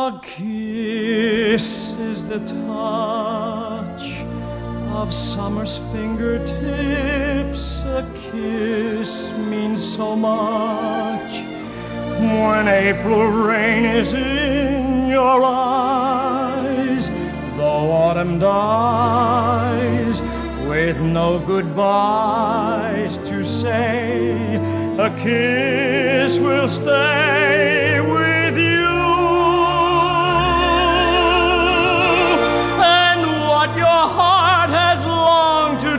A kiss is the touch of summer's fingertips. A kiss means so much when April rain is in your eyes. Though autumn dies with no goodbyes to say, a kiss will stay with you. And what your heart has longed to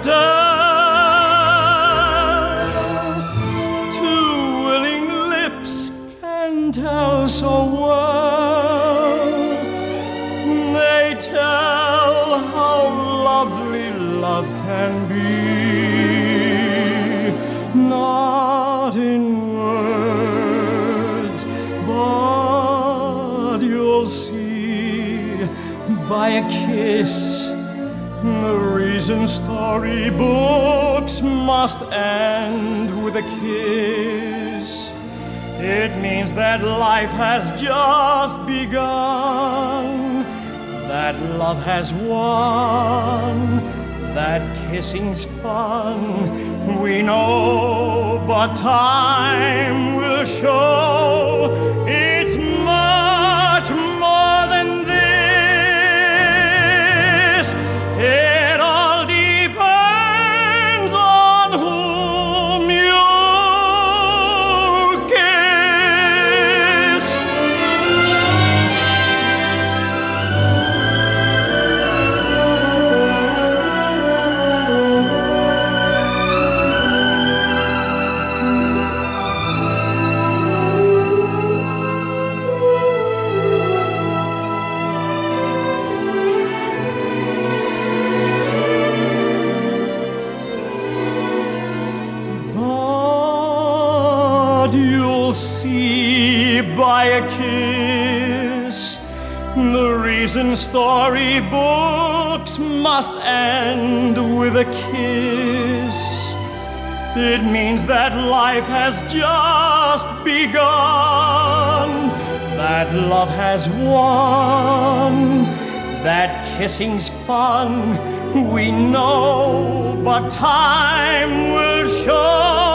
tell, two willing lips can tell so well. They tell how lovely love can be, not in words, but you'll see by a kiss the reason storybooks must end with a kiss. It means that life has just begun, that love has won, that kissing's fun. We know, but time will show it's much more than this. It all depends on whom you kiss. You'll see by a kiss the reason storybooks must end with a kiss. It means that life has just begun, that love has won, that kissing's fun. We know, but time will show